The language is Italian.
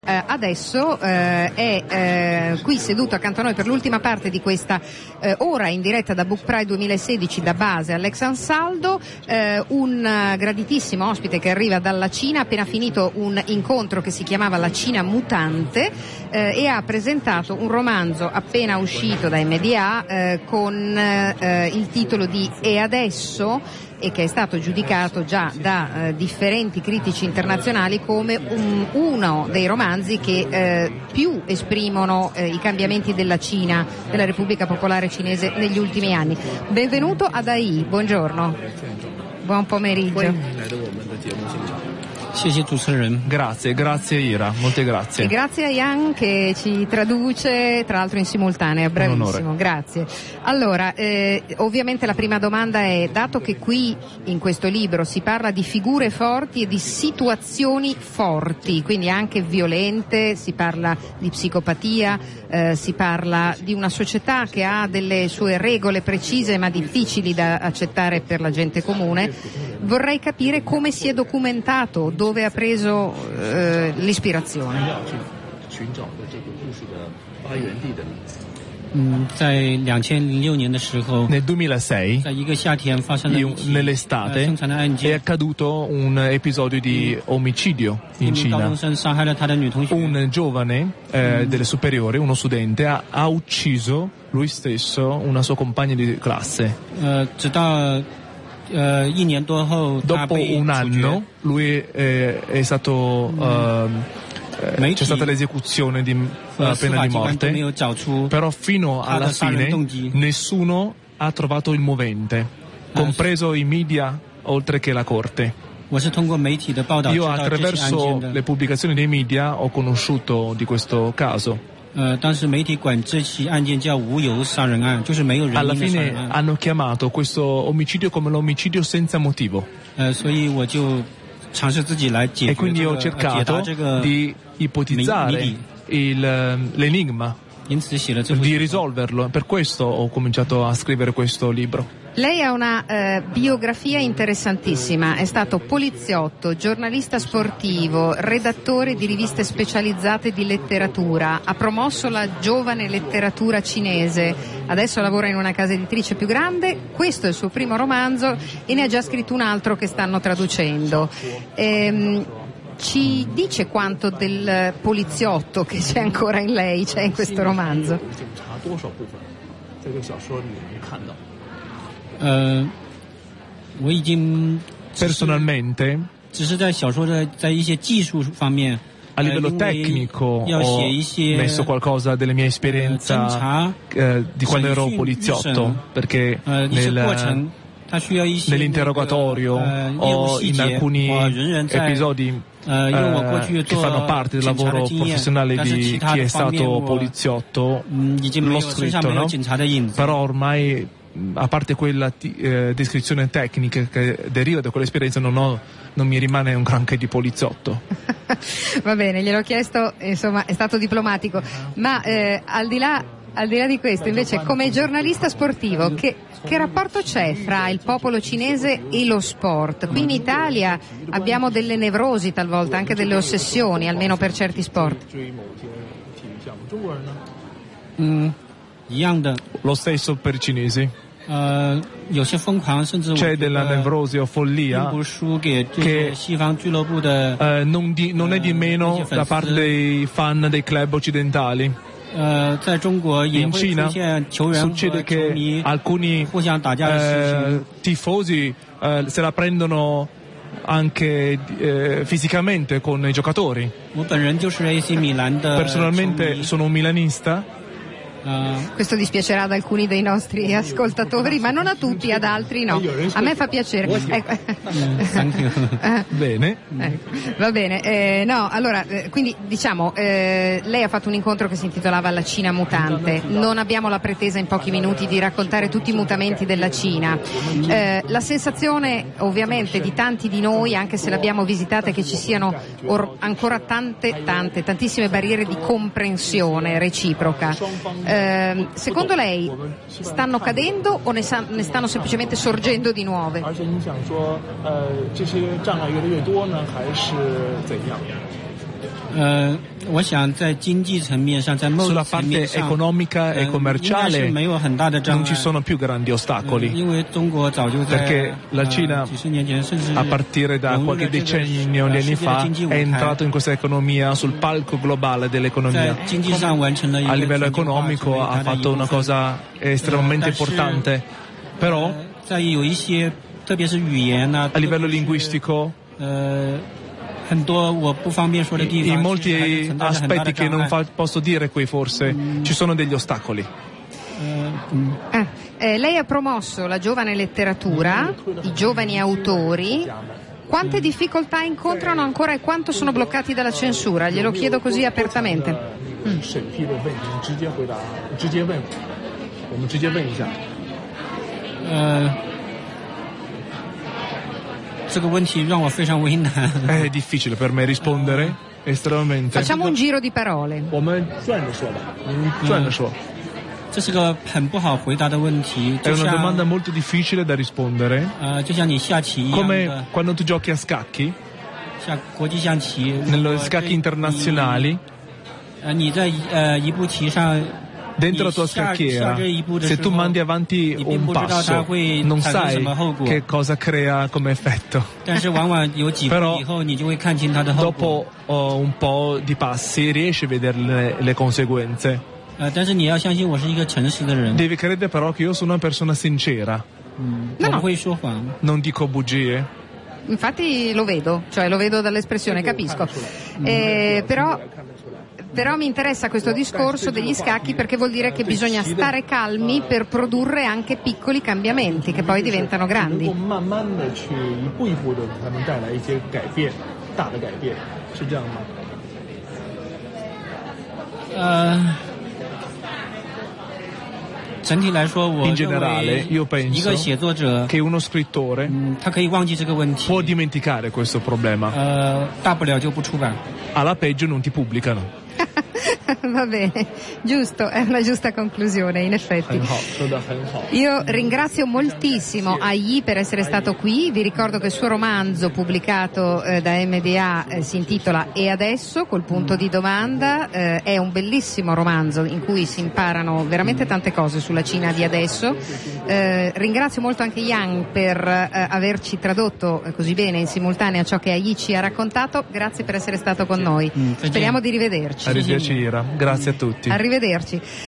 Adesso è qui seduto accanto a noi per l'ultima parte di questa ora in diretta da Book Pride 2016 da base Alex Ansaldo, un graditissimo ospite che arriva dalla Cina, ha appena finito un incontro che si chiamava La Cina Mutante e ha presentato un romanzo appena uscito da MDA con il titolo di E adesso, e che è stato giudicato già da differenti critici internazionali come uno dei romanzi che più esprimono i cambiamenti della Cina, della Repubblica Popolare Cinese negli ultimi anni. Benvenuto ad AI, buongiorno. Buon pomeriggio. Grazie Ira, molte grazie. E grazie a Ian che ci traduce, tra l'altro in simultanea, bravissimo, grazie. Allora, ovviamente la prima domanda è, dato che qui in questo libro si parla di figure forti e di situazioni forti, quindi anche violente, si parla di psicopatia, si parla di una società che ha delle sue regole precise ma difficili da accettare per la gente comune, vorrei capire come si è documentato, dove ha preso l'ispirazione. Nel 2006, nell'estate, è accaduto un episodio di omicidio in Cina. Un giovane delle superiori, uno studente, ha ucciso lui stesso una sua compagna di classe. Dopo un anno lui è stato c'è stata l'esecuzione di pena di morte, però fino alla fine nessuno ha trovato il movente, compreso i media oltre che la corte. Io attraverso le pubblicazioni dei media ho conosciuto di questo caso. Alla fine hanno chiamato questo omicidio come l'omicidio senza motivo. E quindi ho cercato di ipotizzare l'enigma, di risolverlo. Per questo ho cominciato a scrivere questo libro. Lei ha una biografia interessantissima, è stato poliziotto, giornalista sportivo, redattore di riviste specializzate di letteratura, ha promosso la giovane letteratura cinese, adesso lavora in una casa editrice più grande, questo è il suo primo romanzo e ne ha già scritto un altro che stanno traducendo. Ci dice quanto del poliziotto che c'è ancora in lei, c'è in questo romanzo? Personalmente, a livello tecnico ho messo qualcosa delle mie esperienze di quando ero poliziotto, perché nell'interrogatorio o in alcuni episodi che fanno parte del lavoro professionale di chi è stato poliziotto l'ho scritto, no? Però ormai, a parte quella descrizione tecnica che deriva da quell'esperienza, non mi rimane un granché di poliziotto. Va bene, gliel'ho chiesto, insomma è stato diplomatico, ma al di là di questo invece, come giornalista sportivo, che rapporto c'è fra il popolo cinese e lo sport? Qui in Italia abbiamo delle nevrosi talvolta, anche delle ossessioni, almeno per certi sport. Lo stesso per i cinesi. C'è della nevrosi o follia che non è di meno da parte dei fan dei club occidentali. In Cina succede che alcuni tifosi se la prendono anche fisicamente con i giocatori. Personalmente sono un milanista. Questo dispiacerà ad alcuni dei nostri ascoltatori, ma non a tutti, ad altri no. A me fa piacere. Bene. Va bene. No, allora, quindi diciamo, lei ha fatto un incontro che si intitolava La Cina Mutante. Non abbiamo la pretesa in pochi minuti di raccontare tutti i mutamenti della Cina. La sensazione ovviamente di tanti di noi, anche se l'abbiamo visitata, è che ci siano ancora tantissime barriere di comprensione reciproca. Secondo lei stanno cadendo o ne stanno semplicemente sorgendo di nuove? Sulla parte economica e commerciale non ci sono più grandi ostacoli, perché la Cina a partire da qualche decennio di anni fa è entrato in questa economia sul palco globale dell'economia. A livello economico ha fatto una cosa estremamente importante, però a livello linguistico in molti aspetti che non posso dire qui forse ci sono degli ostacoli. Lei ha promosso la giovane letteratura, i giovani autori. Quante difficoltà incontrano ancora e quanto sono bloccati dalla censura? Glielo chiedo così apertamente. 这个问题让我非常为难。 È difficile per me rispondere, estremamente. Facciamo un giro di parole. 我们转着说吧，转着说。 这是个很不好回答的问题。 È una domanda molto difficile da rispondere. 就像你下棋一样的。 Come quando tu giochi a scacchi. 像国际象棋。 Nello scacchi internazionali. 你在一步棋上。 Dentro la tua scacchiera, se tu mandi avanti un passo, non sai che cosa crea come effetto. Però dopo un po' di passi riesci a vedere le conseguenze. Devi credere però che io sono una persona sincera. Non dico bugie. Infatti lo vedo, cioè lo vedo dall'espressione, capisco. Però mi interessa questo discorso degli scacchi, perché vuol dire che bisogna stare calmi per produrre anche piccoli cambiamenti che poi diventano grandi. In generale, io penso che uno scrittore può dimenticare questo problema. Alla peggio non ti pubblicano. Va bene, giusto, è una giusta conclusione, in effetti. Io ringrazio moltissimo Yi per essere stato qui. Vi ricordo che il suo romanzo pubblicato da MDA si intitola E adesso, col punto di domanda. È un bellissimo romanzo in cui si imparano veramente tante cose sulla Cina di adesso. Ringrazio molto anche Yang per averci tradotto così bene in simultanea ciò che Yi ci ha raccontato. Grazie per essere stato con noi. Speriamo di rivederci. Arrivederci Ira, grazie a tutti. Arrivederci.